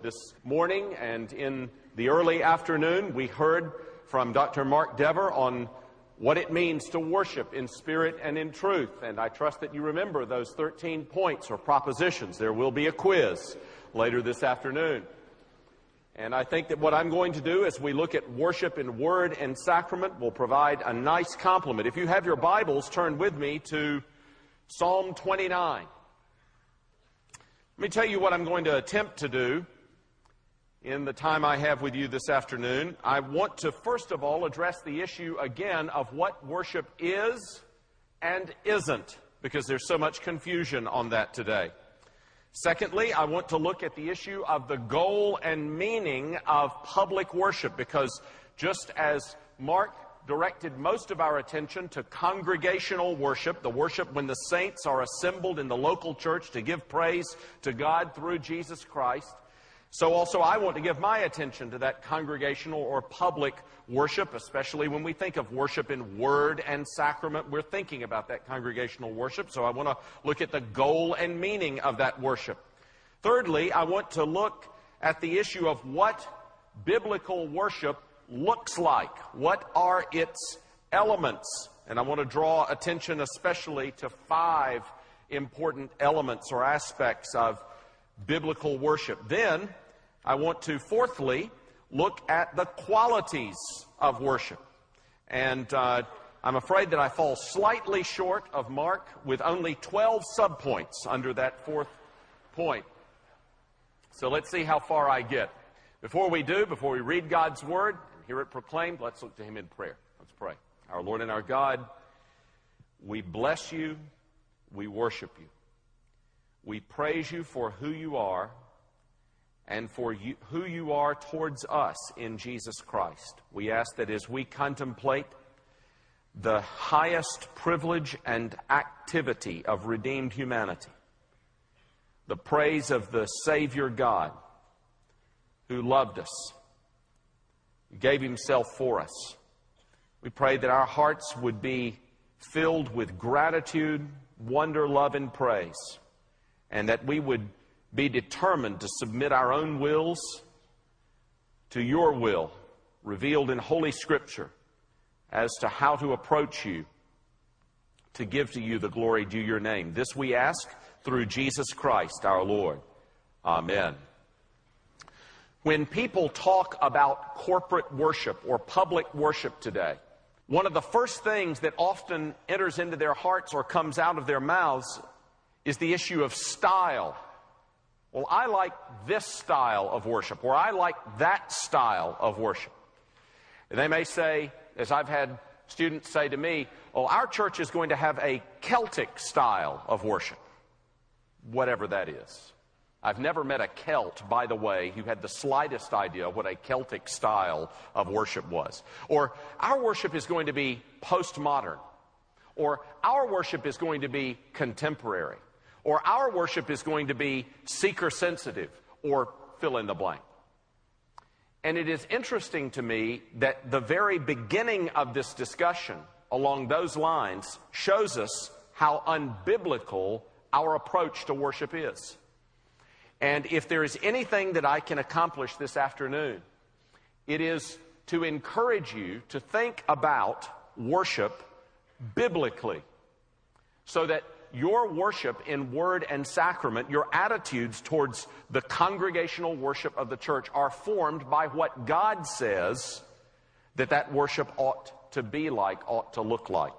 This morning and in the early afternoon, we heard from Dr. Mark Dever on what it means to worship in spirit and in truth. And I trust that you remember those 13 points or propositions. There will be a quiz later this afternoon. And I think that what I'm going to do as we look at worship in word and sacrament will provide a nice complement. If you have your Bibles, turn with me to Psalm 29. Let me tell you what I'm going to attempt to do in the time I have with you this afternoon. I want to first of all address the issue again of what worship is and isn't, because there's so much confusion on that today. Secondly, I want to look at the issue of the goal and meaning of public worship, because just as Mark directed most of our attention to congregational worship, the worship when the saints are assembled in the local church to give praise to God through Jesus Christ, so also I want to give my attention to that congregational or public worship, especially when we think of worship in word and sacrament. We're thinking about that congregational worship, so I want to look at the goal and meaning of that worship. Thirdly, I want to look at the issue of what biblical worship looks like. What are its elements? And I want to draw attention especially to 5 important elements or aspects of biblical worship. Then I want to, fourthly, look at the qualities of worship. And I'm afraid that I fall slightly short of Mark with only 12 subpoints under that 4th point. So let's see how far I get. Before we read God's Word and hear it proclaimed, let's look to Him in prayer. Let's pray. Our Lord and our God, we bless You, we worship You. We praise You for who You are and for who You are towards us in Jesus Christ. We ask that as we contemplate the highest privilege and activity of redeemed humanity, the praise of the Savior God who loved us, who gave Himself for us, we pray that our hearts would be filled with gratitude, wonder, love, and praise, and that we would be determined to submit our own wills to Your will, revealed in Holy Scripture, as to how to approach You, to give to You the glory due Your name. This we ask through Jesus Christ our Lord. Amen. When people talk about corporate worship or public worship today, one of the first things that often enters into their hearts or comes out of their mouths is the issue of style. Well, I like this style of worship, or I like that style of worship. And they may say, as I've had students say to me, oh, our church is going to have a Celtic style of worship, whatever that is. I've never met a Celt, by the way, who had the slightest idea what a Celtic style of worship was. Or our worship is going to be postmodern. Or our worship is going to be contemporary. Or our worship is going to be seeker-sensitive, or fill in the blank. And it is interesting to me that the very beginning of this discussion along those lines shows us how unbiblical our approach to worship is. And if there is anything that I can accomplish this afternoon, it is to encourage you to think about worship biblically, so that your worship in word and sacrament, your attitudes towards the congregational worship of the church are formed by what God says that worship ought to be like, ought to look like.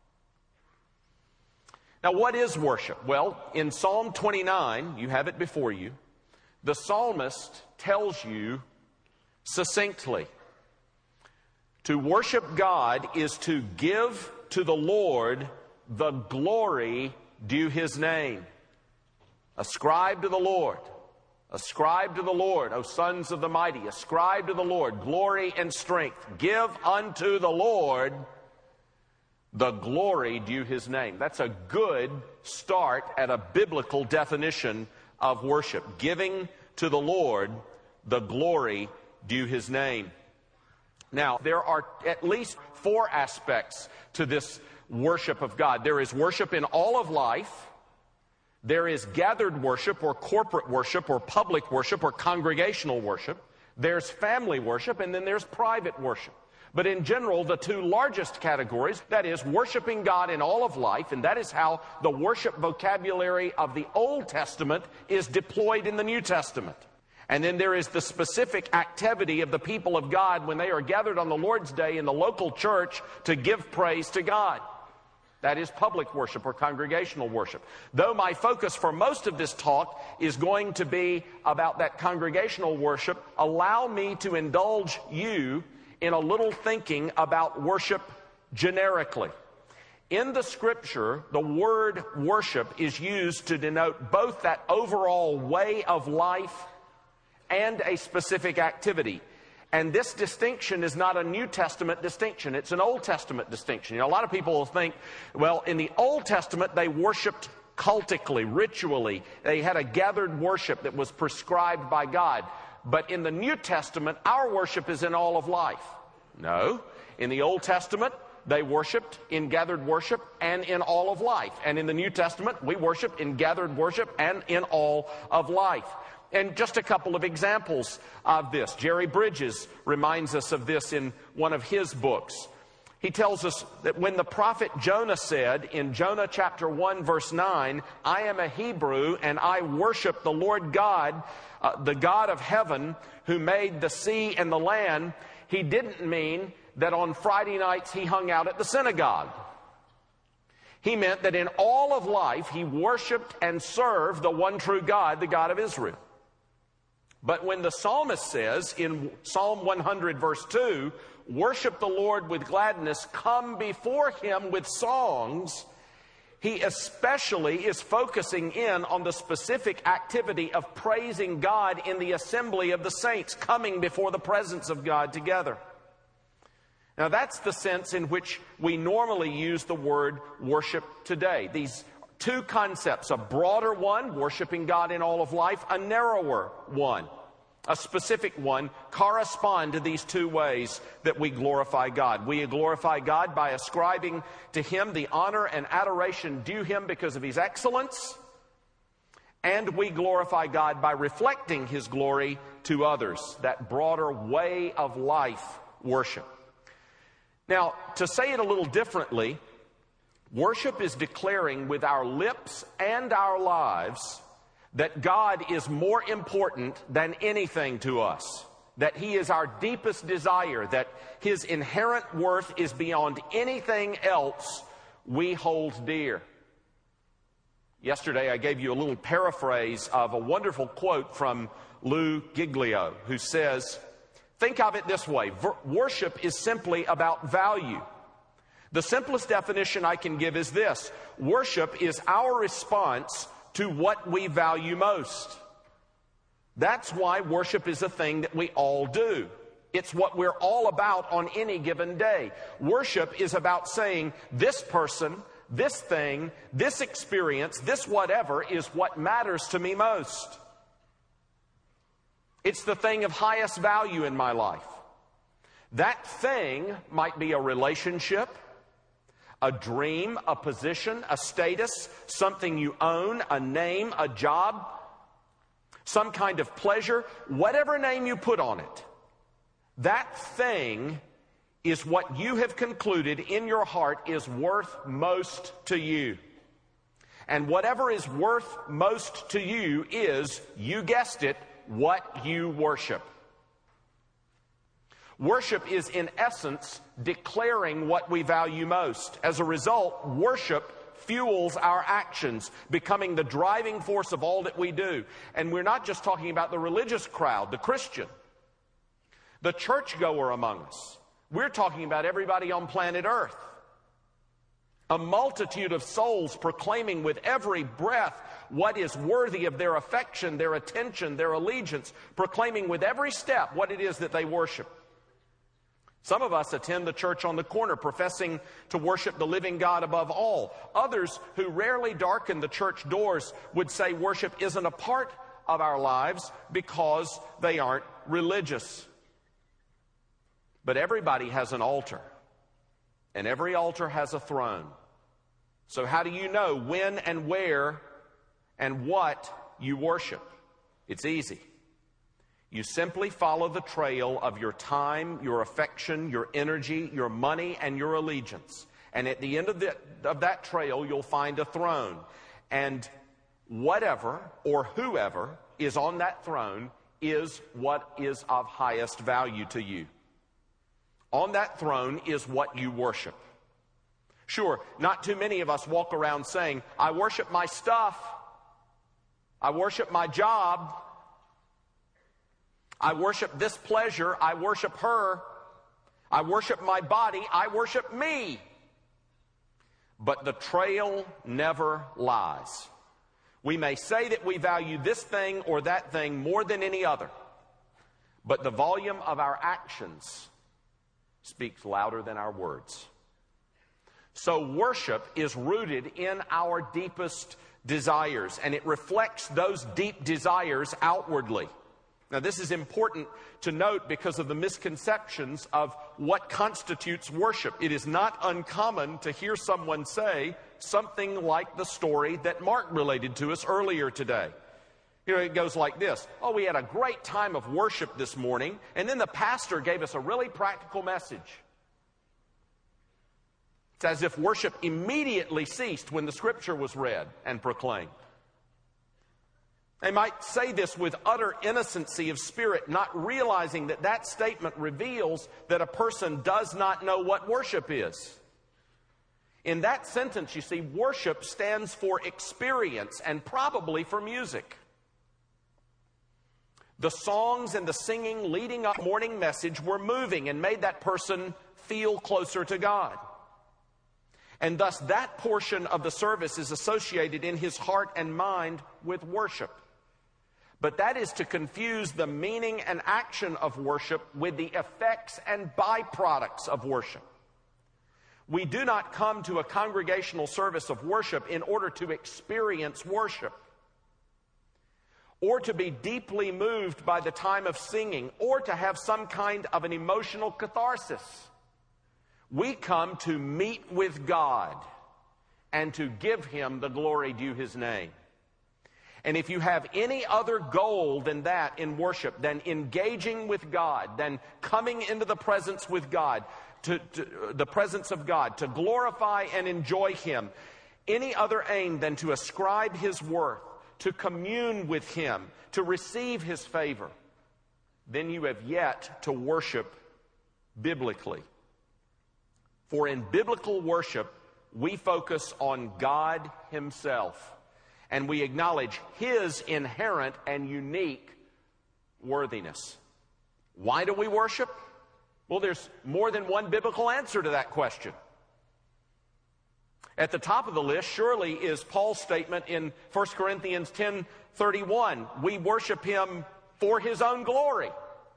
Now, what is worship? Well, in Psalm 29, you have it before you, the psalmist tells you succinctly, to worship God is to give to the Lord the glory due His name. Ascribe to the Lord. Ascribe to the Lord, O sons of the mighty. Ascribe to the Lord glory and strength. Give unto the Lord the glory due His name. That's a good start at a biblical definition of worship. Giving to the Lord the glory due His name. Now, there are at least 4 aspects to this worship of God. There is worship in all of life. There is gathered worship or corporate worship or public worship or congregational worship. There's family worship, and then there's private worship. But in general, the two largest categories, that is worshiping God in all of life, and that is how the worship vocabulary of the Old Testament is deployed in the New Testament. And then there is the specific activity of the people of God when they are gathered on the Lord's Day in the local church to give praise to God. That is public worship or congregational worship. Though my focus for most of this talk is going to be about that congregational worship, allow me to indulge you in a little thinking about worship generically. In the Scripture, the word worship is used to denote both that overall way of life and a specific activity. And this distinction is not a New Testament distinction. It's an Old Testament distinction. You know, a lot of people will think, well, in the Old Testament, they worshiped cultically, ritually. They had a gathered worship that was prescribed by God. But in the New Testament, our worship is in all of life. No. In the Old Testament, they worshiped in gathered worship and in all of life. And in the New Testament, we worship in gathered worship and in all of life. And just a couple of examples of this. Jerry Bridges reminds us of this in one of his books. He tells us that when the prophet Jonah said in Jonah chapter 1 verse 9, "I am a Hebrew and I worship the Lord God, the God of heaven who made the sea and the land," he didn't mean that on Friday nights he hung out at the synagogue. He meant that in all of life he worshiped and served the one true God, the God of Israel. But when the psalmist says in Psalm 100 verse 2, "Worship the Lord with gladness, come before him with songs," he especially is focusing in on the specific activity of praising God in the assembly of the saints, coming before the presence of God together. Now that's the sense in which we normally use the word worship today. These two concepts, a broader one, worshiping God in all of life, a narrower one, a specific one, correspond to these two ways that we glorify God. We glorify God by ascribing to him the honor and adoration due him because of his excellence, and we glorify God by reflecting his glory to others, that broader way of life worship. Now, to say it a little differently, worship is declaring with our lips and our lives that God is more important than anything to us, that he is our deepest desire, that his inherent worth is beyond anything else we hold dear. Yesterday I gave you a little paraphrase of a wonderful quote from Lou Giglio, who says, think of it this way, worship is simply about value. The simplest definition I can give is this: worship is our response to what we value most. That's why worship is a thing that we all do. It's what we're all about on any given day. Worship is about saying, this person, this thing, this experience, this whatever is what matters to me most. It's the thing of highest value in my life. That thing might be a relationship, a dream, a position, a status, something you own, a name, a job, some kind of pleasure, whatever name you put on it. That thing is what you have concluded in your heart is worth most to you. And whatever is worth most to you is, you guessed it, what you worship. Worship is, in essence, declaring what we value most. As a result, worship fuels our actions, becoming the driving force of all that we do. And we're not just talking about the religious crowd, the Christian, the churchgoer among us. We're talking about everybody on planet Earth. A multitude of souls proclaiming with every breath what is worthy of their affection, their attention, their allegiance, proclaiming with every step what it is that they worship. Some of us attend the church on the corner professing to worship the living God above all. Others who rarely darken the church doors would say worship isn't a part of our lives because they aren't religious. But everybody has an altar, and every altar has a throne. So how do you know when and where and what you worship? It's easy. You simply follow the trail of your time, your affection, your energy, your money, and your allegiance. And at the end of that trail, you'll find a throne. And whatever or whoever is on that throne is what is of highest value to you. On that throne is what you worship. Sure, not too many of us walk around saying, I worship my stuff. I worship my job. I worship this pleasure. I worship her. I worship my body. I worship me. But the trail never lies. We may say that we value this thing or that thing more than any other, but the volume of our actions speaks louder than our words. So worship is rooted in our deepest desires, and it reflects those deep desires outwardly. Now, this is important to note because of the misconceptions of what constitutes worship. It is not uncommon to hear someone say something like the story that Mark related to us earlier today. You know, it goes like this. Oh, we had a great time of worship this morning, and then the pastor gave us a really practical message. It's as if worship immediately ceased when the scripture was read and proclaimed. They might say this with utter innocency of spirit, not realizing that that statement reveals that a person does not know what worship is. In that sentence, you see, worship stands for experience and probably for music. The songs and the singing leading up to the morning message were moving and made that person feel closer to God. And thus that portion of the service is associated in his heart and mind with worship. But that is to confuse the meaning and action of worship with the effects and byproducts of worship. We do not come to a congregational service of worship in order to experience worship, or to be deeply moved by the time of singing, or to have some kind of an emotional catharsis. We come to meet with God and to give Him the glory due His name. And if you have any other goal than that in worship, than engaging with God, than coming into the presence with God, to the presence of God, to glorify and enjoy Him, any other aim than to ascribe His worth, to commune with Him, to receive His favor, then you have yet to worship biblically. For in biblical worship, we focus on God Himself, and we acknowledge His inherent and unique worthiness. Why do we worship? Well, there's more than one biblical answer to that question. At the top of the list, surely, is Paul's statement in 1 Corinthians 10:31. We worship Him for His own glory.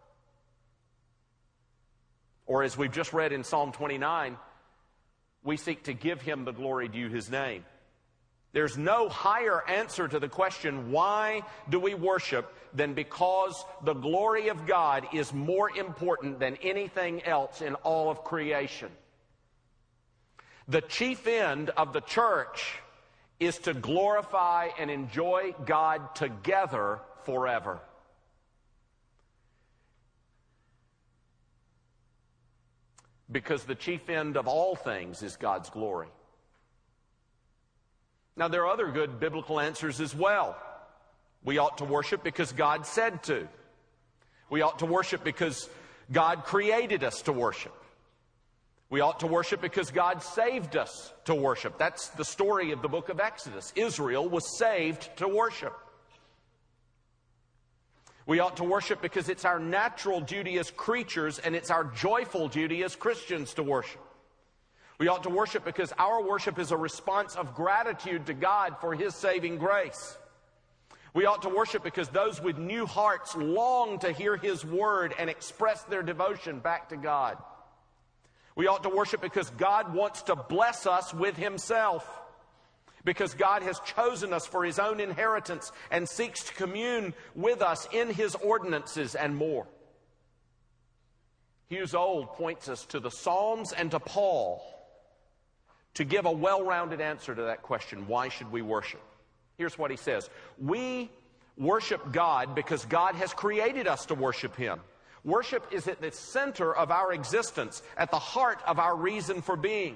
Or as we've just read in Psalm 29, we seek to give Him the glory due His name. There's no higher answer to the question, why do we worship, than because the glory of God is more important than anything else in all of creation. The chief end of the church is to glorify and enjoy God together forever. Because the chief end of all things is God's glory. Now, there are other good biblical answers as well. We ought to worship because God said to. We ought to worship because God created us to worship. We ought to worship because God saved us to worship. That's the story of the book of Exodus. Israel was saved to worship. We ought to worship because it's our natural duty as creatures and it's our joyful duty as Christians to worship. We ought to worship because our worship is a response of gratitude to God for His saving grace. We ought to worship because those with new hearts long to hear His word and express their devotion back to God. We ought to worship because God wants to bless us with Himself, because God has chosen us for His own inheritance and seeks to commune with us in His ordinances and more. Hughes Old points us to the Psalms and to Paul to give a well-rounded answer to that question, why should we worship? Here's what he says. We worship God because God has created us to worship Him. Worship is at the center of our existence, at the heart of our reason for being.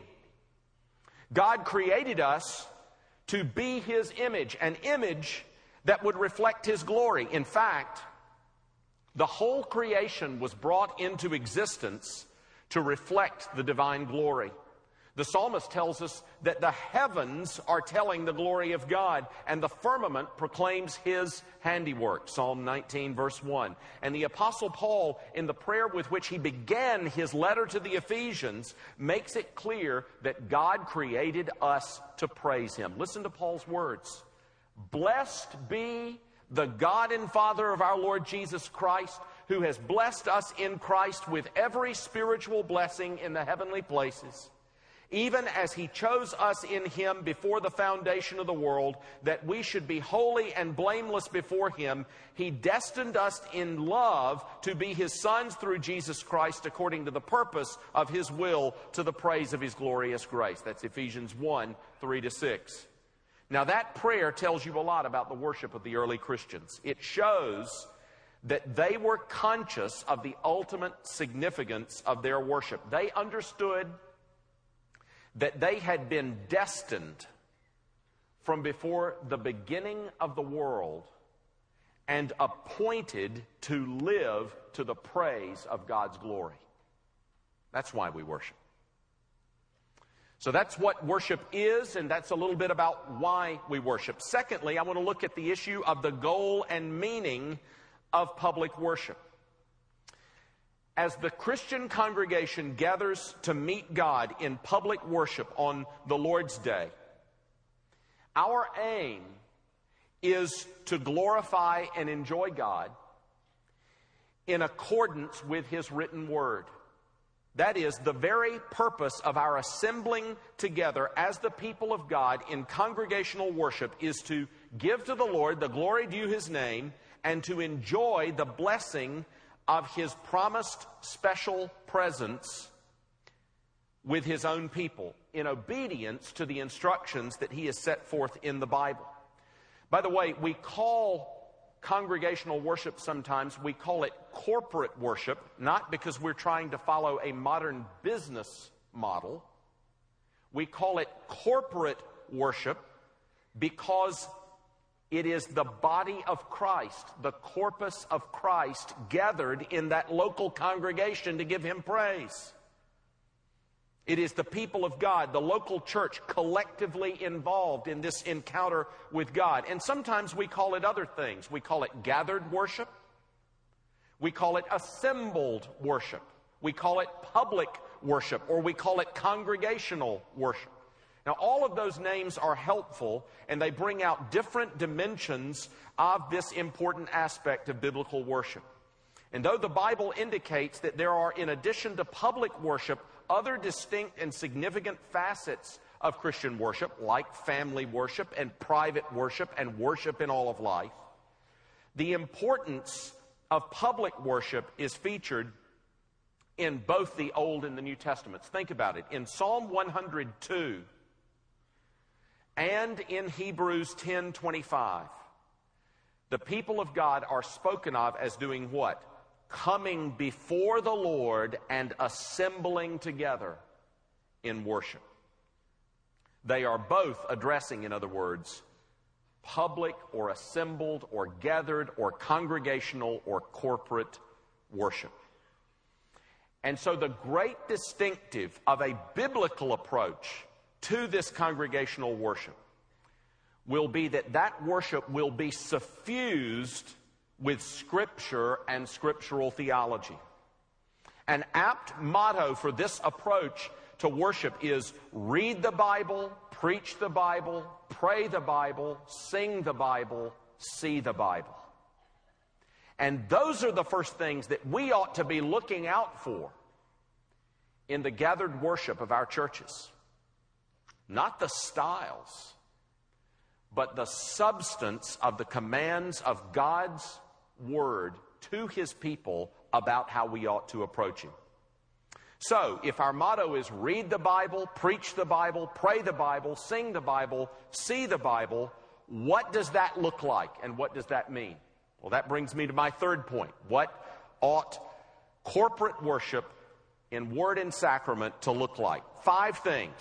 God created us to be His image, an image that would reflect His glory. In fact, the whole creation was brought into existence to reflect the divine glory. The psalmist tells us that the heavens are telling the glory of God, and the firmament proclaims His handiwork. Psalm 19, verse 1. And the Apostle Paul, in the prayer with which he began his letter to the Ephesians, makes it clear that God created us to praise Him. Listen to Paul's words. Blessed be the God and Father of our Lord Jesus Christ, who has blessed us in Christ with every spiritual blessing in the heavenly places, even as He chose us in Him before the foundation of the world, that we should be holy and blameless before Him. He destined us in love to be His sons through Jesus Christ, according to the purpose of His will, to the praise of His glorious grace. That's Ephesians 1, 3-6. Now that prayer tells you a lot about the worship of the early Christians. It shows that they were conscious of the ultimate significance of their worship. They understood that they had been destined from before the beginning of the world and appointed to live to the praise of God's glory. That's why we worship. So that's what worship is, and that's a little bit about why we worship. Secondly, I want to look at the issue of the goal and meaning of public worship. As the Christian congregation gathers to meet God in public worship on the Lord's Day, our aim is to glorify and enjoy God in accordance with His written word. That is, the very purpose of our assembling together as the people of God in congregational worship is to give to the Lord the glory due His name and to enjoy the blessing of His promised special presence with His own people in obedience to the instructions that He has set forth in the Bible. By the way, we call congregational worship sometimes, we call it corporate worship, not because we're trying to follow a modern business model. We call it corporate worship because it is the body of Christ, the corpus of Christ, gathered in that local congregation to give Him praise. It is the people of God, the local church, collectively involved in this encounter with God. And sometimes we call it other things. We call it gathered worship. We call it assembled worship. We call it public worship, or we call it congregational worship. Now, all of those names are helpful, and they bring out different dimensions of this important aspect of biblical worship. And though the Bible indicates that there are, in addition to public worship, other distinct and significant facets of Christian worship, like family worship and private worship and worship in all of life, the importance of public worship is featured in both the Old and the New Testaments. Think about it. In Psalm 102 and in Hebrews 10:25, the people of God are spoken of as doing what? Coming before the Lord and assembling together in worship. They are both addressing, in other words, public or assembled or gathered or congregational or corporate worship. And so the great distinctive of a biblical approach to this congregational worship will be that that worship will be suffused with Scripture and scriptural theology. An apt motto for this approach to worship is read the Bible, preach the Bible, pray the Bible, sing the Bible, see the Bible. And those are the first things that we ought to be looking out for in the gathered worship of our churches. Not the styles, but the substance of the commands of God's Word to His people about how we ought to approach Him. So, if our motto is read the Bible, preach the Bible, pray the Bible, sing the Bible, see the Bible, What does that look like, and what does that mean? Well, that brings me to my third point. What ought corporate worship in word and sacrament to look like? 5 things.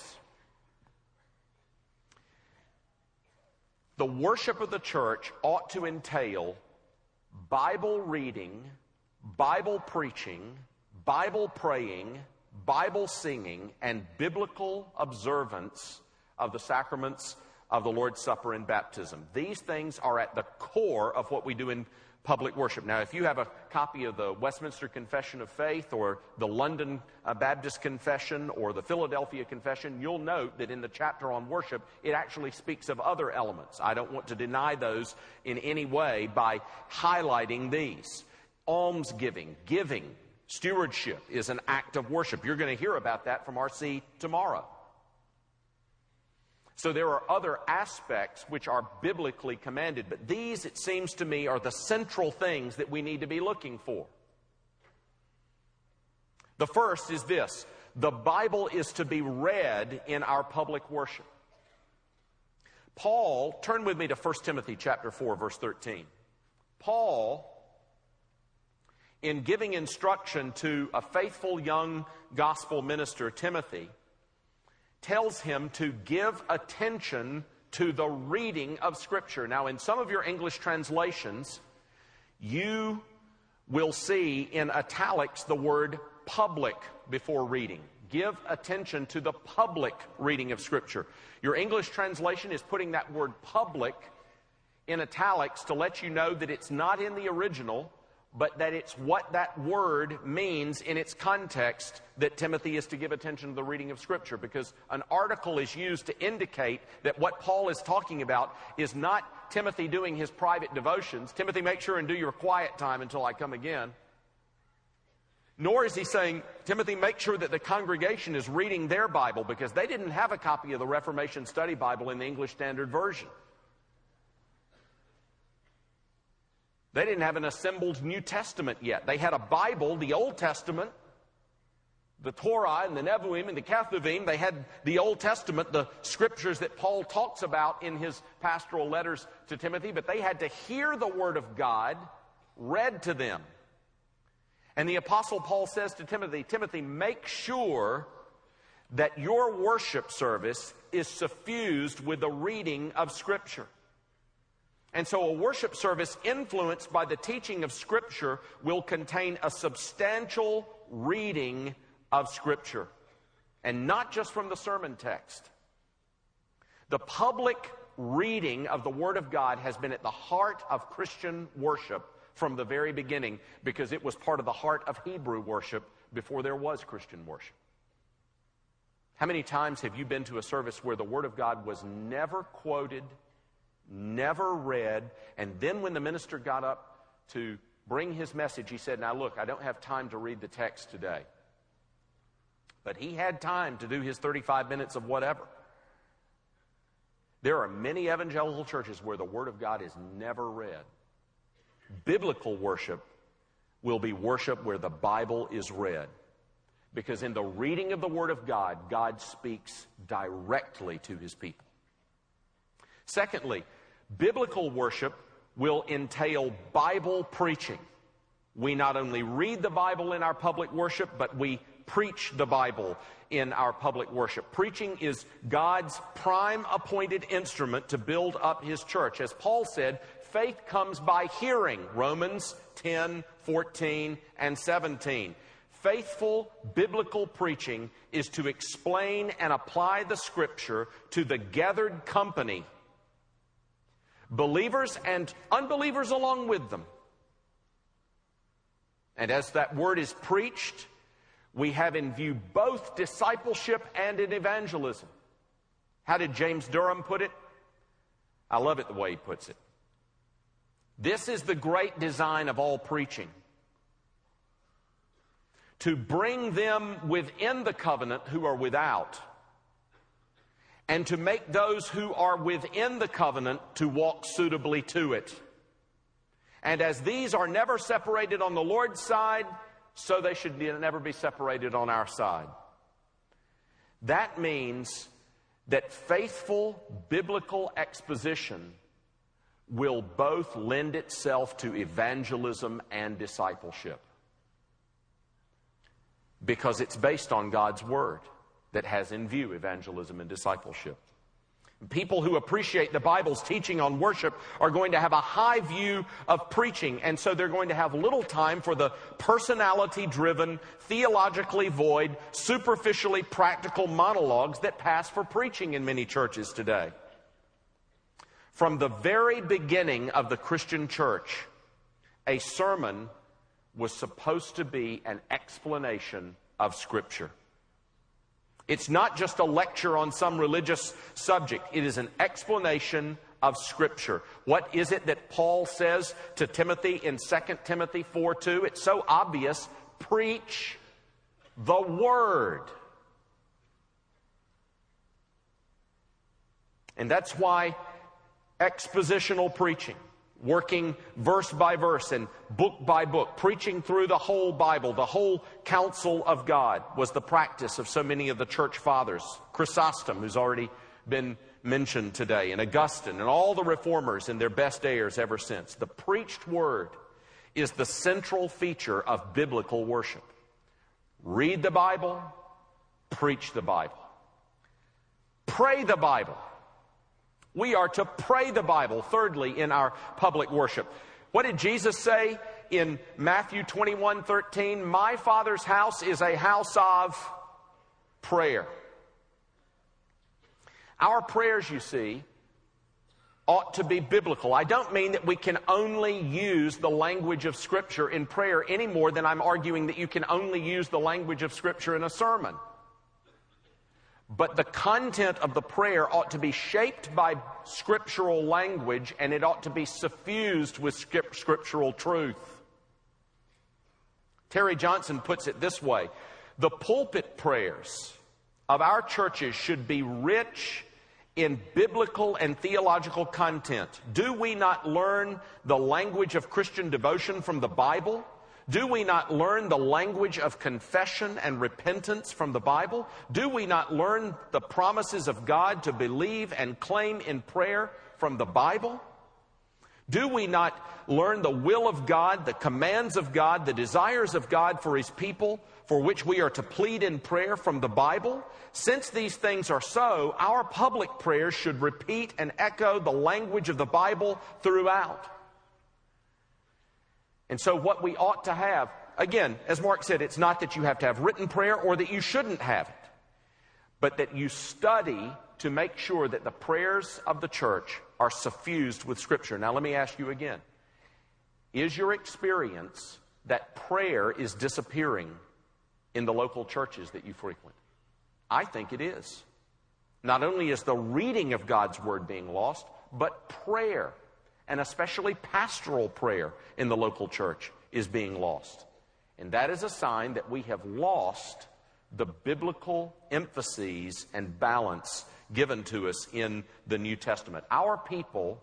The worship of the church ought to entail Bible reading, Bible preaching, Bible praying, Bible singing, and biblical observance of the sacraments of the Lord's Supper and baptism. These things are at the core of what we do in public worship. Now, if you have a copy of the Westminster Confession of Faith or the London Baptist Confession or the Philadelphia Confession, you'll note that in the chapter on worship, it actually speaks of other elements. I don't want to deny those in any way by highlighting these. Almsgiving, giving, stewardship is an act of worship. You're going to hear about that from RC tomorrow. So there are other aspects which are biblically commanded, but these, it seems to me, are the central things that we need to be looking for. The first is this: the Bible is to be read in our public worship. Paul, turn with me to 1 Timothy chapter 4, verse 13. Paul, in giving instruction to a faithful young gospel minister, Timothy, tells him to give attention to the reading of Scripture. Now, in some of your English translations, you will see in italics the word public before reading. Give attention to the public reading of Scripture. Your English translation is putting that word public in italics to let you know that it's not in the original, but that it's what that word means in its context that Timothy is to give attention to the reading of Scripture, because an article is used to indicate that what Paul is talking about is not Timothy doing his private devotions. Timothy, make sure and do your quiet time until I come again. Nor is he saying, Timothy, make sure that the congregation is reading their Bible, because they didn't have a copy of the Reformation Study Bible in the English Standard Version. They didn't have an assembled New Testament yet. They had a Bible, the Old Testament, the Torah and the Nevi'im and the Ketuvim. They had the Old Testament, the scriptures that Paul talks about in his pastoral letters to Timothy, but they had to hear the Word of God read to them. And the Apostle Paul says to Timothy, Timothy, make sure that your worship service is suffused with the reading of Scripture. And so a worship service influenced by the teaching of Scripture will contain a substantial reading of Scripture, and not just from the sermon text. The public reading of the Word of God has been at the heart of Christian worship from the very beginning, because it was part of the heart of Hebrew worship before there was Christian worship. How many times have you been to a service where the Word of God was never quoted, never read, and then when the minister got up to bring his message, he said, now look, I don't have time to read the text today. But he had time to do his 35 minutes of whatever. There are many evangelical churches where the Word of God is never read. Biblical worship will be worship where the Bible is read, because in the reading of the Word of God, God speaks directly to His people. Secondly, biblical worship will entail Bible preaching. We not only read the Bible in our public worship, but we preach the Bible in our public worship. Preaching is God's prime appointed instrument to build up His church. As Paul said, faith comes by hearing, Romans 10, 14, and 17. Faithful biblical preaching is to explain and apply the Scripture to the gathered company, believers and unbelievers along with them. And as that word is preached, we have in view both discipleship and an evangelism. How did James Durham put it? I love it the way he puts it. This is the great design of all preaching: to bring them within the covenant who are without, and to make those who are within the covenant to walk suitably to it. And as these are never separated on the Lord's side, so they should never be separated on our side. That means that faithful biblical exposition will both lend itself to evangelism and discipleship, because it's based on God's Word that has in view evangelism and discipleship. People who appreciate the Bible's teaching on worship are going to have a high view of preaching, and so they're going to have little time for the personality-driven, theologically void, superficially practical monologues that pass for preaching in many churches today. From the very beginning of the Christian church, a sermon was supposed to be an explanation of Scripture. It's not just a lecture on some religious subject. It is an explanation of Scripture. What is it that Paul says to Timothy in 2 Timothy 4:2? It's so obvious. Preach the Word. And that's why expositional preaching, working verse by verse and book by book, preaching through the whole Bible, the whole counsel of God, was the practice of so many of the church fathers. Chrysostom, who's already been mentioned today, and Augustine, and all the reformers in their best days ever since. The preached word is the central feature of biblical worship. Read the Bible, preach the Bible. Pray the Bible. We are to pray the Bible, thirdly, in our public worship. What did Jesus say in Matthew 21:13? My Father's house is a house of prayer. Our prayers, you see, ought to be biblical. I don't mean that we can only use the language of Scripture in prayer any more than I'm arguing that you can only use the language of Scripture in a sermon. But the content of the prayer ought to be shaped by scriptural language, and it ought to be suffused with scriptural truth. Terry Johnson puts it this way: the pulpit prayers of our churches should be rich in biblical and theological content. Do we not learn the language of Christian devotion from the Bible? Do we not learn the language of confession and repentance from the Bible? Do we not learn the promises of God to believe and claim in prayer from the Bible? Do we not learn the will of God, the commands of God, the desires of God for His people, for which we are to plead in prayer from the Bible? Since these things are so, our public prayers should repeat and echo the language of the Bible throughout. And so what we ought to have, again, as Mark said, it's not that you have to have written prayer or that you shouldn't have it, but that you study to make sure that the prayers of the church are suffused with Scripture. Now let me ask you again, is your experience that prayer is disappearing in the local churches that you frequent? I think it is. Not only is the reading of God's Word being lost, but prayer, and especially pastoral prayer in the local church, is being lost. And that is a sign that we have lost the biblical emphases and balance given to us in the New Testament. Our people,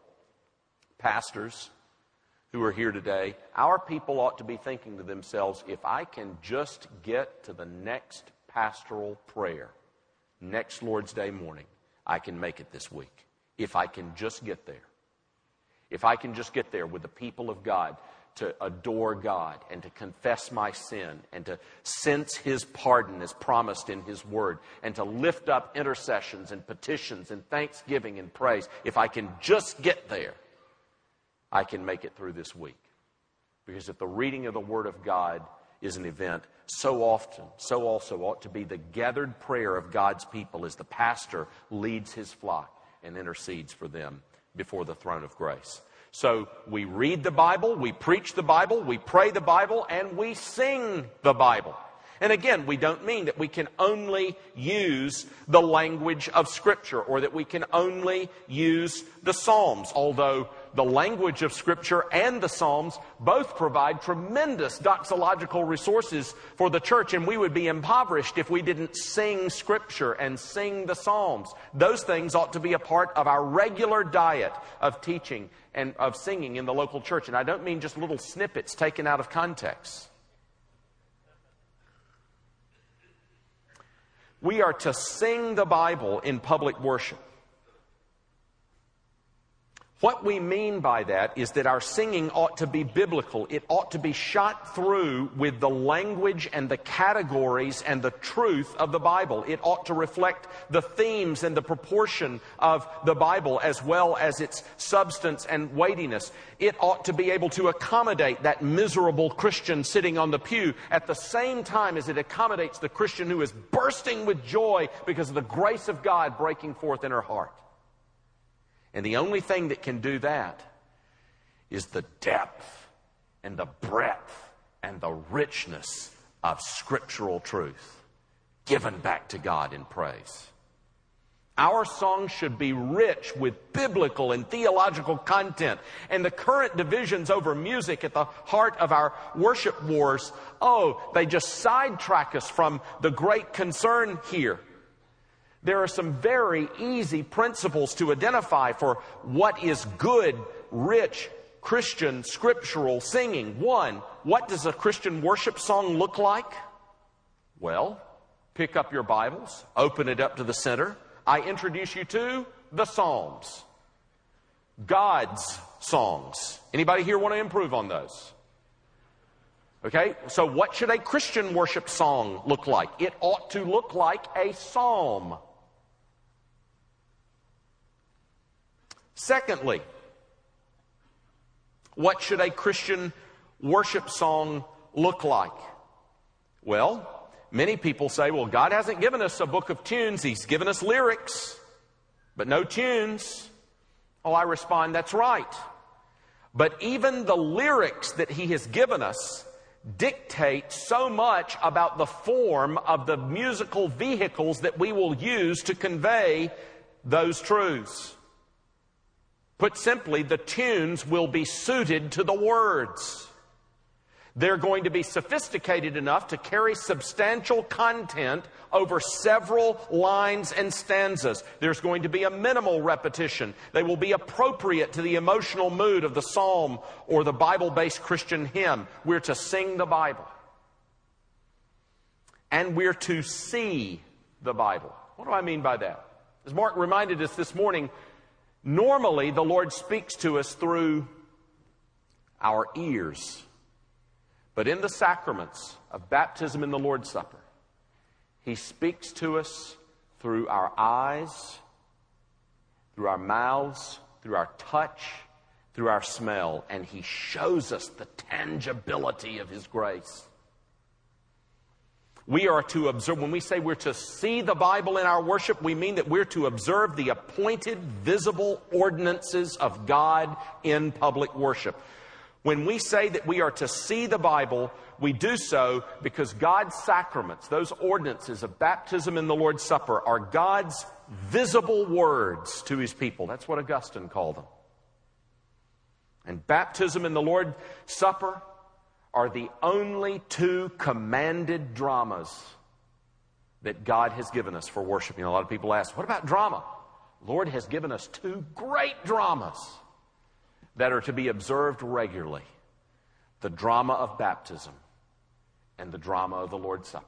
pastors who are here today, our people ought to be thinking to themselves, if I can just get to the next pastoral prayer, next Lord's Day morning, I can make it this week. If I can just get there. If I can just get there with the people of God to adore God and to confess my sin and to sense His pardon as promised in His Word and to lift up intercessions and petitions and thanksgiving and praise, if I can just get there, I can make it through this week. Because if the reading of the Word of God is an event, so often, so also ought to be the gathered prayer of God's people as the pastor leads his flock and intercedes for them before the throne of grace. So we read the Bible, we preach the Bible, we pray the Bible, and we sing the Bible. And again, we don't mean that we can only use the language of Scripture or that we can only use the Psalms, although the language of Scripture and the Psalms both provide tremendous doxological resources for the church, and we would be impoverished if we didn't sing Scripture and sing the Psalms. Those things ought to be a part of our regular diet of teaching and of singing in the local church. And I don't mean just little snippets taken out of context. We are to sing the Bible in public worship. What we mean by that is that our singing ought to be biblical. It ought to be shot through with the language and the categories and the truth of the Bible. It ought to reflect the themes and the proportion of the Bible as well as its substance and weightiness. It ought to be able to accommodate that miserable Christian sitting on the pew at the same time as it accommodates the Christian who is bursting with joy because of the grace of God breaking forth in her heart. And the only thing that can do that is the depth and the breadth and the richness of scriptural truth given back to God in praise. Our songs should be rich with biblical and theological content. And the current divisions over music at the heart of our worship wars, they just sidetrack us from the great concern here. There are some very easy principles to identify for what is good, rich, Christian, scriptural singing. One, what does a Christian worship song look like? Well, pick up your Bibles, open it up to the center. I introduce you to the Psalms. God's songs. Anybody here want to improve on those? Okay, so what should a Christian worship song look like? It ought to look like a psalm. Secondly, what should a Christian worship song look like? Well, many people say, well, God hasn't given us a book of tunes. He's given us lyrics, but no tunes. Oh, I respond, that's right. But even the lyrics that He has given us dictate so much about the form of the musical vehicles that we will use to convey those truths. Put simply, the tunes will be suited to the words. They're going to be sophisticated enough to carry substantial content over several lines and stanzas. There's going to be a minimal repetition. They will be appropriate to the emotional mood of the psalm or the Bible-based Christian hymn. We're to sing the Bible. And we're to see the Bible. What do I mean by that? As Mark reminded us this morning, normally the Lord speaks to us through our ears. But in the sacraments of baptism and the Lord's Supper, He speaks to us through our eyes, through our mouths, through our touch, through our smell, and He shows us the tangibility of His grace. We are to observe, when we say we're to see the Bible in our worship, we mean that we're to observe the appointed, visible ordinances of God in public worship. When we say that we are to see the Bible, we do so because God's sacraments, those ordinances of baptism and the Lord's Supper, are God's visible words to His people. That's what Augustine called them. And baptism and the Lord's Supper are the only two commanded dramas that God has given us for worship. You know, a lot of people ask, what about drama? The Lord has given us two great dramas that are to be observed regularly. The drama of baptism and the drama of the Lord's Supper.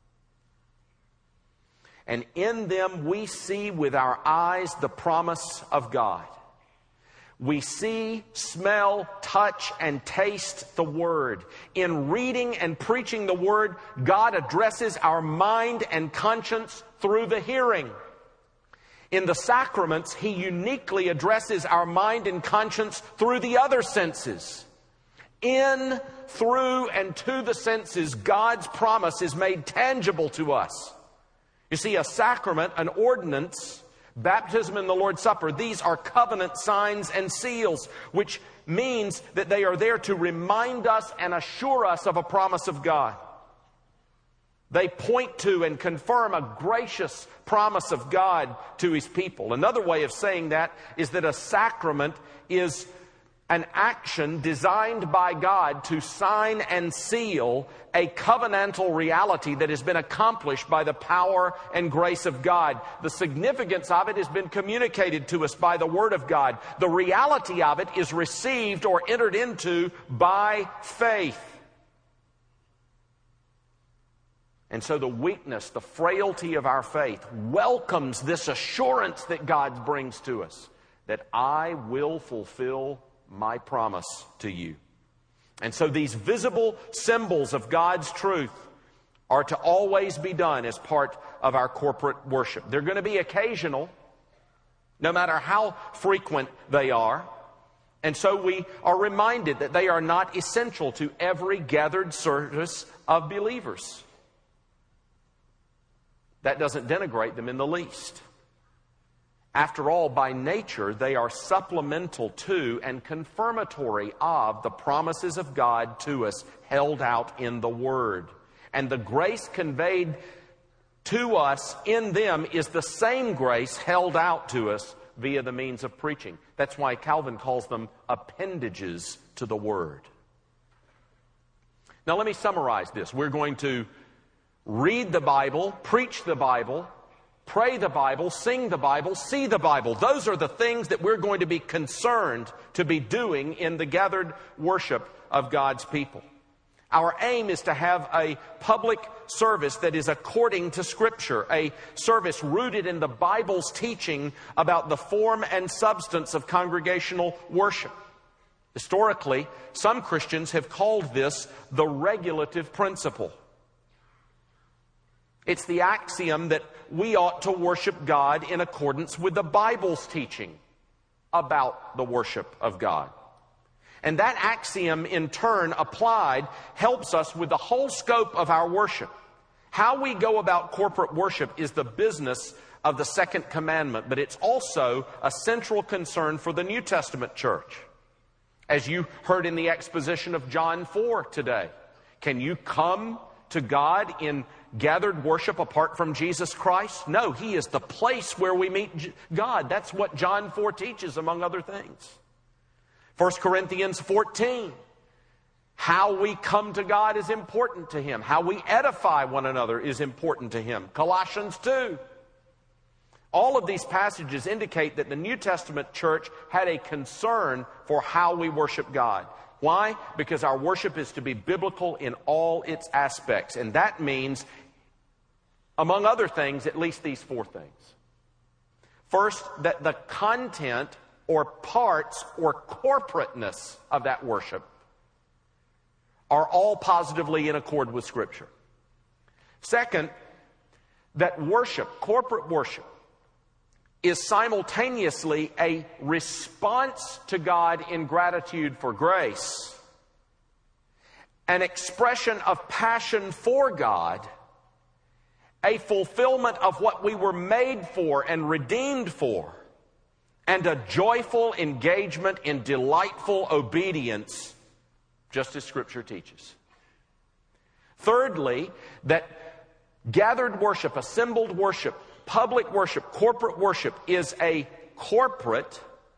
And in them we see with our eyes the promise of God. We see, smell, touch, and taste the Word. In reading and preaching the Word, God addresses our mind and conscience through the hearing. In the sacraments, He uniquely addresses our mind and conscience through the other senses. In, through, and to the senses, God's promise is made tangible to us. You see, a sacrament, an ordinance, baptism and the Lord's Supper, these are covenant signs and seals, which means that they are there to remind us and assure us of a promise of God. They point to and confirm a gracious promise of God to His people. Another way of saying that is that a sacrament is an action designed by God to sign and seal a covenantal reality that has been accomplished by the power and grace of God. The significance of it has been communicated to us by the Word of God. The reality of it is received or entered into by faith. And so the weakness, the frailty of our faith welcomes this assurance that God brings to us, that I will fulfill my promise to you. And so these visible symbols of God's truth are to always be done as part of our corporate worship. They're going to be occasional, no matter how frequent they are. And so we are reminded that they are not essential to every gathered service of believers. That doesn't denigrate them in the least. After all, by nature, they are supplemental to and confirmatory of the promises of God to us held out in the Word. And the grace conveyed to us in them is the same grace held out to us via the means of preaching. That's why Calvin calls them appendages to the Word. Now let me summarize this. We're going to read the Bible, preach the Bible, pray the Bible, sing the Bible, see the Bible. Those are the things that we're going to be concerned to be doing in the gathered worship of God's people. Our aim is to have a public service that is according to Scripture, a service rooted in the Bible's teaching about the form and substance of congregational worship. Historically, some Christians have called this the regulative principle. It's the axiom that we ought to worship God in accordance with the Bible's teaching about the worship of God. And that axiom, in turn, applied, helps us with the whole scope of our worship. How we go about corporate worship is the business of the second commandment, but it's also a central concern for the New Testament church. As you heard in the exposition of John 4 today, can you come to God in gathered worship apart from Jesus Christ? No, He is the place where we meet God. That's what John 4 teaches, among other things. 1 Corinthians 14, how we come to God is important to Him. How we edify one another is important to Him. Colossians 2. All of these passages indicate that the New Testament church had a concern for how we worship God. Why? Because our worship is to be biblical in all its aspects. And that means, among other things, at least these four things. First, that the content or parts or corporateness of that worship are all positively in accord with Scripture. Second, that worship, corporate worship, is simultaneously a response to God in gratitude for grace, an expression of passion for God, a fulfillment of what we were made for and redeemed for, and a joyful engagement in delightful obedience, just as Scripture teaches. Thirdly, that gathered worship, assembled worship, public worship, corporate worship is a corporate,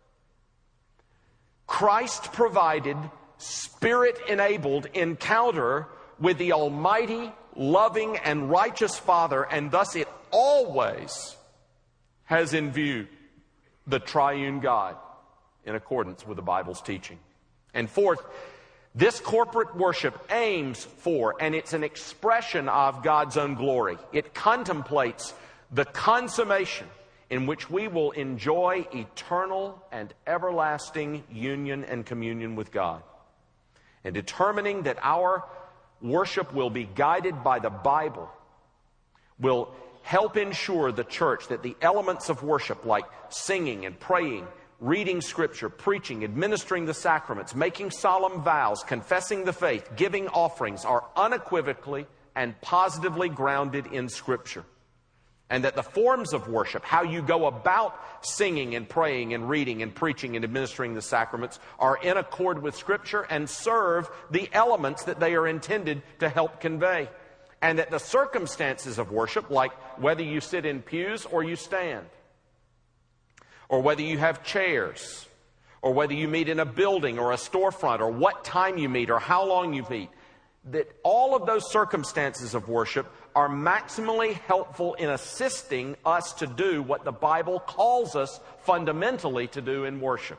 Christ-provided, Spirit-enabled encounter with the Almighty, loving, and righteous Father, and thus it always has in view the triune God in accordance with the Bible's teaching. And fourth, this corporate worship aims for, and it's an expression of, God's own glory. It contemplates the consummation in which we will enjoy eternal and everlasting union and communion with God. And determining that our worship will be guided by the Bible will help ensure the church that the elements of worship like singing and praying, reading Scripture, preaching, administering the sacraments, making solemn vows, confessing the faith, giving offerings are unequivocally and positively grounded in Scripture. And that the forms of worship, how you go about singing and praying and reading and preaching and administering the sacraments, are in accord with Scripture and serve the elements that they are intended to help convey. And that the circumstances of worship, like whether you sit in pews or you stand, or whether you have chairs, or whether you meet in a building or a storefront, or what time you meet or how long you meet, that all of those circumstances of worship are maximally helpful in assisting us to do what the Bible calls us fundamentally to do in worship.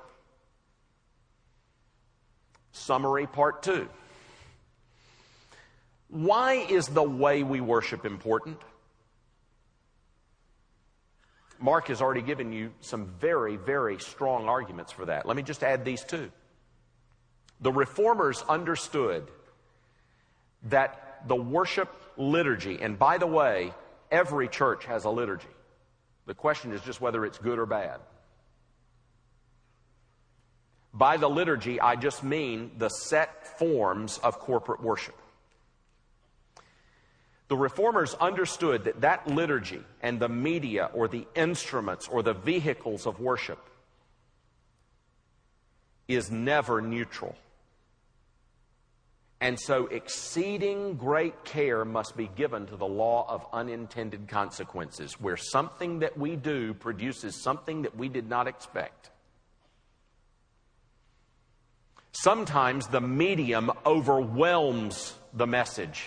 Summary part 2. Why is the way we worship important? Mark has already given you some very, very strong arguments for that. Let me just add these two. The Reformers understood that the worship liturgy, and by the way, every church has a liturgy. The question is just whether it's good or bad. By the liturgy, I just mean the set forms of corporate worship. The Reformers understood that that liturgy and the media or the instruments or the vehicles of worship is never neutral. And so exceeding great care must be given to the law of unintended consequences, where something that we do produces something that we did not expect. Sometimes the medium overwhelms the message.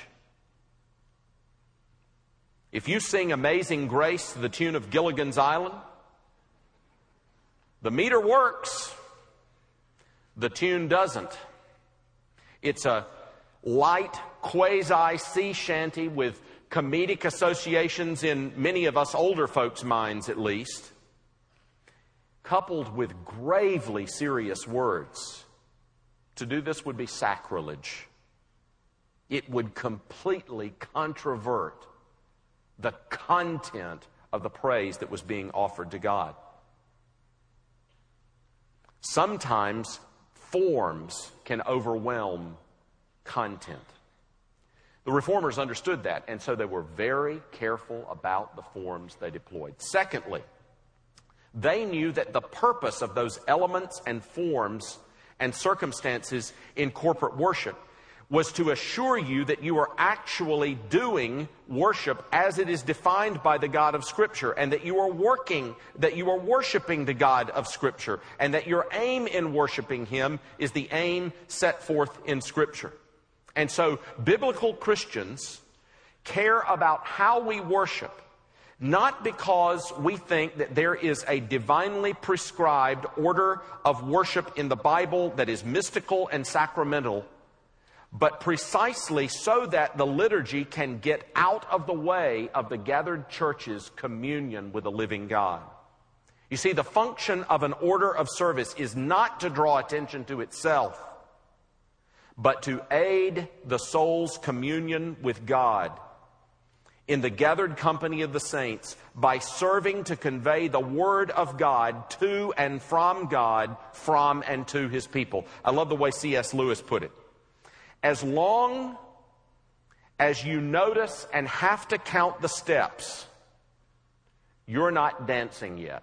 If you sing Amazing Grace to the tune of Gilligan's Island, the meter works, the tune doesn't. It's a light quasi-sea shanty with comedic associations in many of us older folks' minds at least, coupled with gravely serious words. To do this would be sacrilege. It would completely controvert the content of the praise that was being offered to God. Sometimes forms can overwhelm content. The Reformers understood that, and so they were very careful about the forms they deployed. Secondly, they knew that the purpose of those elements and forms and circumstances in corporate worship was to assure you that you are actually doing worship as it is defined by the God of Scripture, and that you are worshiping the God of Scripture, and that your aim in worshiping Him is the aim set forth in Scripture. And so biblical Christians care about how we worship, not because we think that there is a divinely prescribed order of worship in the Bible that is mystical and sacramental, but precisely so that the liturgy can get out of the way of the gathered church's communion with the living God. You see, the function of an order of service is not to draw attention to itself, but to aid the soul's communion with God in the gathered company of the saints by serving to convey the Word of God to and from God, from and to His people. I love the way C.S. Lewis put it. As long as you notice and have to count the steps, you're not dancing yet.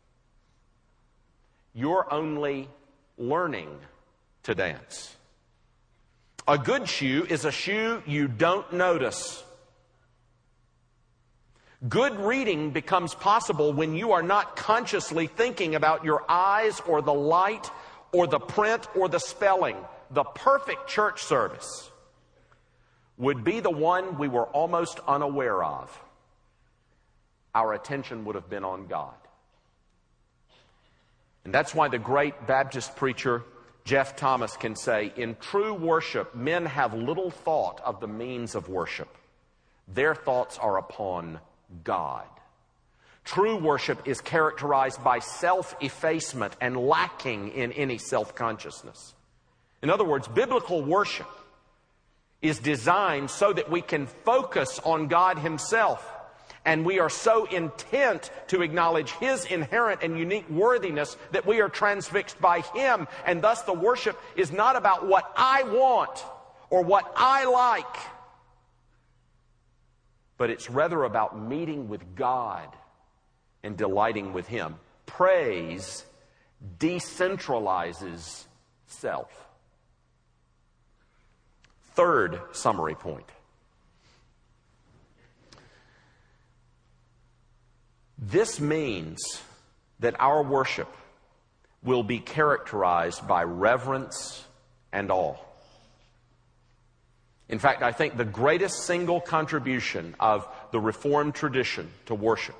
You're only learning to dance. A good shoe is a shoe you don't notice. Good reading becomes possible when you are not consciously thinking about your eyes or the light or the print or the spelling. The perfect church service would be the one we were almost unaware of. Our attention would have been on God. And that's why the great Baptist preacher Jeff Thomas can say, in true worship, men have little thought of the means of worship. Their thoughts are upon God. True worship is characterized by self-effacement and lacking in any self-consciousness. In other words, biblical worship is designed so that we can focus on God Himself, and we are so intent to acknowledge His inherent and unique worthiness that we are transfixed by Him, and thus the worship is not about what I want or what I like, but it's rather about meeting with God and delighting with Him. Praise decentralizes self. Third summary point. This means that our worship will be characterized by reverence and awe. In fact, I think the greatest single contribution of the Reformed tradition to worship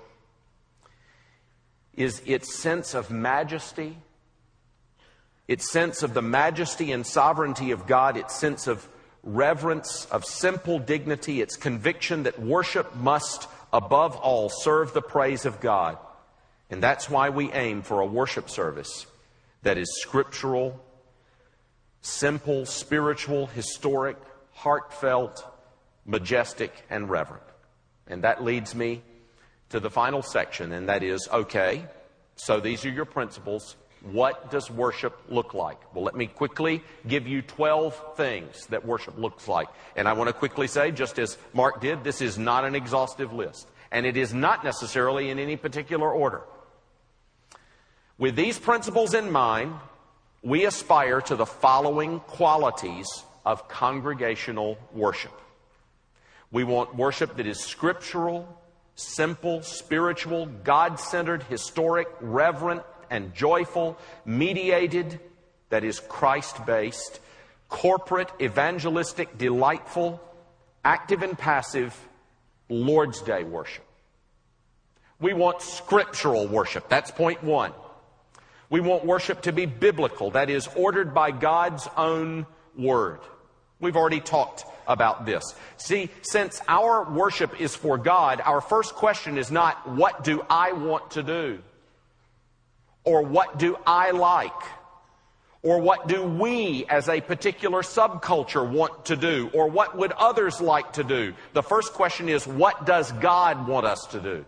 is its sense of majesty, its sense of the majesty and sovereignty of God, its sense of reverence, of simple dignity, its conviction that worship must, above all, serve the praise of God. And that's why we aim for a worship service that is scriptural, simple, spiritual, historic, heartfelt, majestic, and reverent. And that leads me to the final section, and that is, okay, so these are your principles. What does worship look like? Well, let me quickly give you 12 things that worship looks like. And I want to quickly say, just as Mark did, this is not an exhaustive list. And it is not necessarily in any particular order. With these principles in mind, we aspire to the following qualities of congregational worship. We want worship that is scriptural, simple, spiritual, God-centered, historic, reverent, and joyful, mediated, that is Christ-based, corporate, evangelistic, delightful, active and passive, Lord's Day worship. We want scriptural worship. That's point one. We want worship to be biblical, that is, ordered by God's own word. We've already talked about this. See, since our worship is for God, our first question is not, what do I want to do? Or what do I like? Or what do we as a particular subculture want to do? Or what would others like to do? The first question is, what does God want us to do?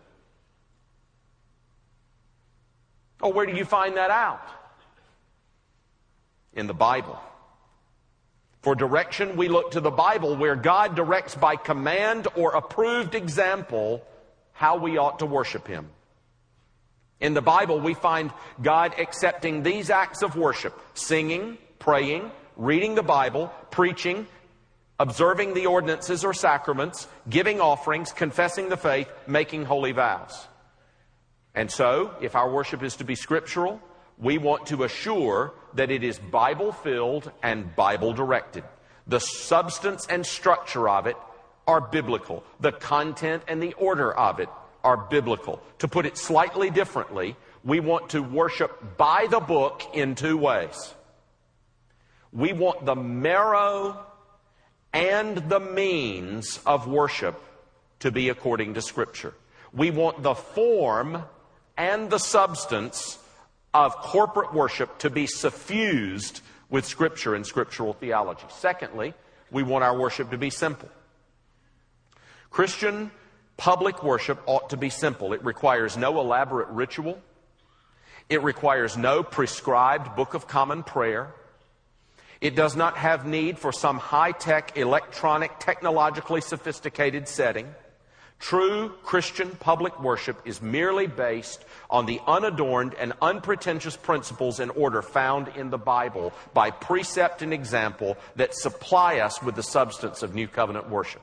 Oh, where do you find that out? In the Bible. For direction, we look to the Bible, where God directs by command or approved example how we ought to worship Him. In the Bible, we find God accepting these acts of worship: singing, praying, reading the Bible, preaching, observing the ordinances or sacraments, giving offerings, confessing the faith, making holy vows. And so, if our worship is to be scriptural, we want to assure that it is Bible-filled and Bible-directed. The substance and structure of it are biblical. The content and the order of it are biblical. To put it slightly differently, we want to worship by the book in two ways. We want the marrow and the means of worship to be according to Scripture. We want the form and the substance of corporate worship to be suffused with Scripture and scriptural theology. Secondly, we want our worship to be simple. Christian public worship ought to be simple. It requires no elaborate ritual. It requires no prescribed Book of Common Prayer. It does not have need for some high-tech, electronic, technologically sophisticated setting. True Christian public worship is merely based on the unadorned and unpretentious principles and order found in the Bible by precept and example that supply us with the substance of New Covenant worship.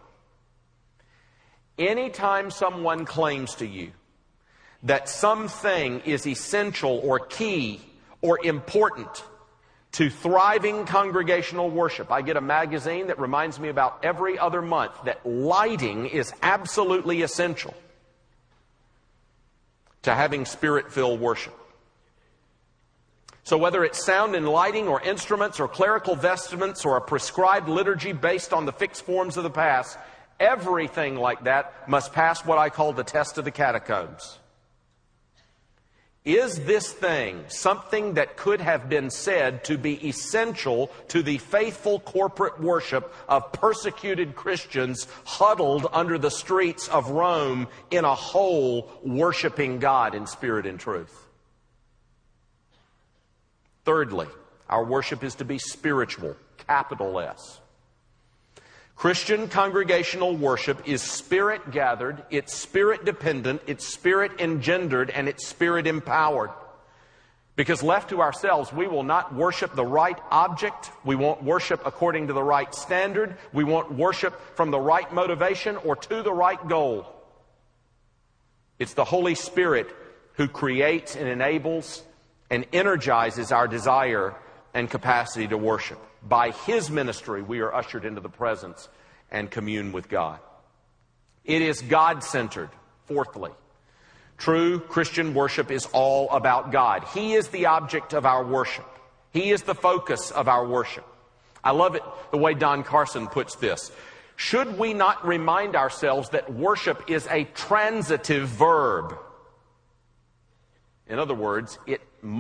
Anytime someone claims to you that something is essential or key or important to thriving congregational worship, I get a magazine that reminds me about every other month that lighting is absolutely essential to having Spirit-filled worship. So whether it's sound and lighting or instruments or clerical vestments or a prescribed liturgy based on the fixed forms of the past, everything like that must pass what I call the test of the catacombs. Is this thing something that could have been said to be essential to the faithful corporate worship of persecuted Christians huddled under the streets of Rome in a hole worshiping God in spirit and truth? Thirdly, our worship is to be spiritual, capital S. Christian congregational worship is Spirit-gathered, it's Spirit-dependent, it's Spirit-engendered, and it's Spirit-empowered. Because left to ourselves, we will not worship the right object, we won't worship according to the right standard, we won't worship from the right motivation or to the right goal. It's the Holy Spirit who creates and enables and energizes our desire and capacity to worship. By His ministry, we are ushered into the presence and commune with God. It is God-centered. Fourthly, true Christian worship is all about God. He is the object of our worship. He is the focus of our worship. I love it the way Don Carson puts this. Should we not remind ourselves that worship is a transitive verb? In other words, it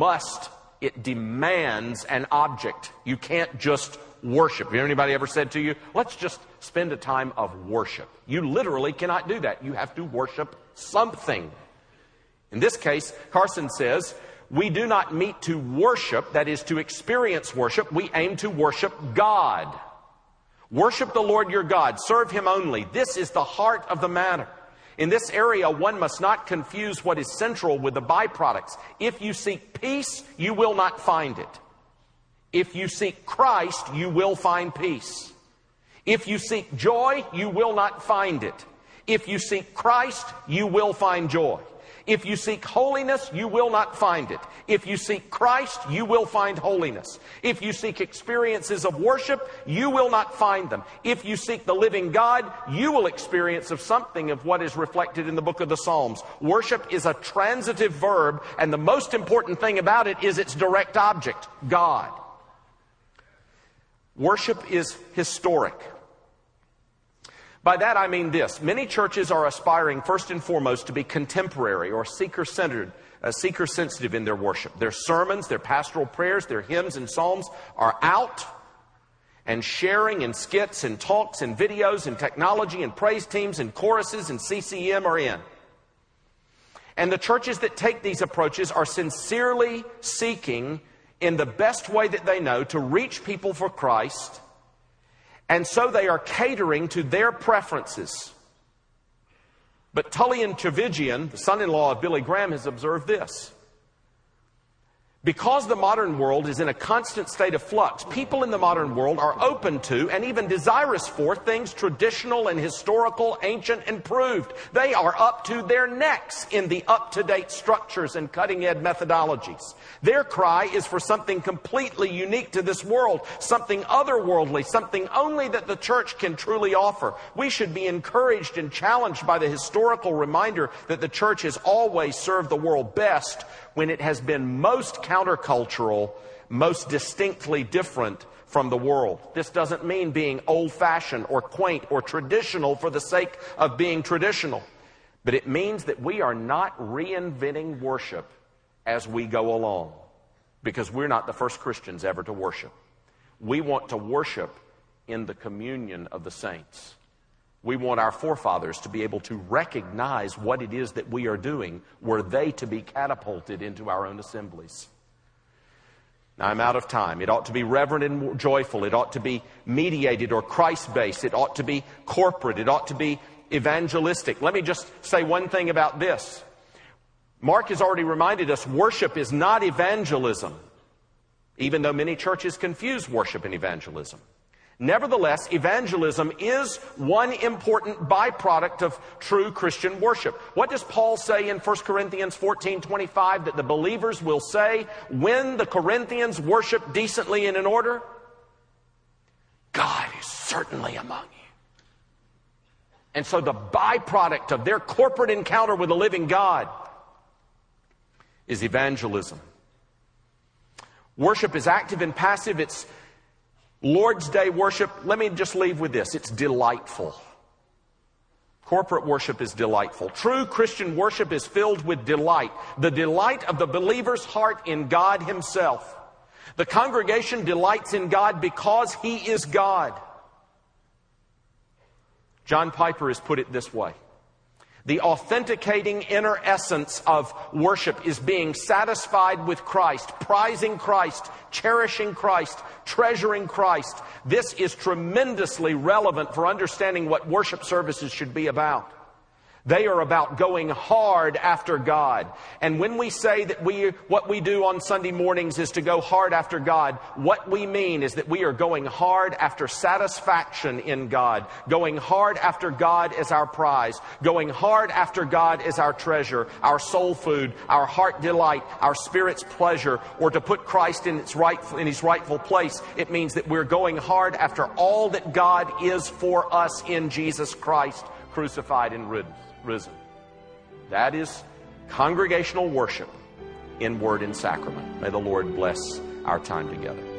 demands an object. You can't just worship. Have anybody ever said to you, let's just spend a time of worship? You literally cannot do that. You have to worship something. In this case, Carson says, we do not meet to worship, that is to experience worship. We aim to worship God. Worship the Lord your God. Serve Him only. This is the heart of the matter. In this area, one must not confuse what is central with the byproducts. If you seek peace, you will not find it. If you seek Christ, you will find peace. If you seek joy, you will not find it. If you seek Christ, you will find joy. If you seek holiness, you will not find it. If you seek Christ, you will find holiness. If you seek experiences of worship, you will not find them. If you seek the living God, you will experience of something of what is reflected in the book of the Psalms. Worship is a transitive verb, and the most important thing about it is its direct object, God. Worship is historic. By that I mean this. Many churches are aspiring first and foremost to be contemporary or seeker-centered, seeker-sensitive in their worship. Their sermons, their pastoral prayers, their hymns and psalms are out and sharing in skits and talks and videos and technology and praise teams and choruses and CCM are in. And the churches that take these approaches are sincerely seeking in the best way that they know to reach people for Christ. And so they are catering to their preferences. But Tullian Tchividjian, the son-in-law of Billy Graham, has observed this. Because the modern world is in a constant state of flux, people in the modern world are open to and even desirous for things traditional and historical, ancient and proved. They are up to their necks in the up-to-date structures and cutting-edge methodologies. Their cry is for something completely unique to this world, something otherworldly, something only that the church can truly offer. We should be encouraged and challenged by the historical reminder that the church has always served the world best when it has been most countercultural, most distinctly different from the world. This doesn't mean being old-fashioned or quaint or traditional for the sake of being traditional. But it means that we are not reinventing worship as we go along, because we're not the first Christians ever to worship. We want to worship in the communion of the saints. We want our forefathers to be able to recognize what it is that we are doing were they to be catapulted into our own assemblies. Now, I'm out of time. It ought to be reverent and joyful. It ought to be mediated or Christ-based. It ought to be corporate. It ought to be evangelistic. Let me just say one thing about this. Mark has already reminded us worship is not evangelism, even though many churches confuse worship and evangelism. Nevertheless, evangelism is one important byproduct of true Christian worship. What does Paul say in 1 Corinthians 14:25 that the believers will say when the Corinthians worship decently and in order? God is certainly among you. And so the byproduct of their corporate encounter with the living God is evangelism. Worship is active and passive. It's Lord's Day worship. Let me just leave with this. It's delightful. Corporate worship is delightful. True Christian worship is filled with delight. The delight of the believer's heart in God Himself. The congregation delights in God because He is God. John Piper has put it this way. The authenticating inner essence of worship is being satisfied with Christ, prizing Christ, cherishing Christ, treasuring Christ. This is tremendously relevant for understanding what worship services should be about. They are about going hard after God. And when we say that what we do on Sunday mornings is to go hard after God, what we mean is that we are going hard after satisfaction in God, going hard after God as our prize, going hard after God as our treasure, our soul food, our heart delight, our spirit's pleasure, or to put Christ in His rightful place. It means that we're going hard after all that God is for us in Jesus Christ, crucified and risen. That is congregational worship in word and sacrament. May the Lord bless our time together.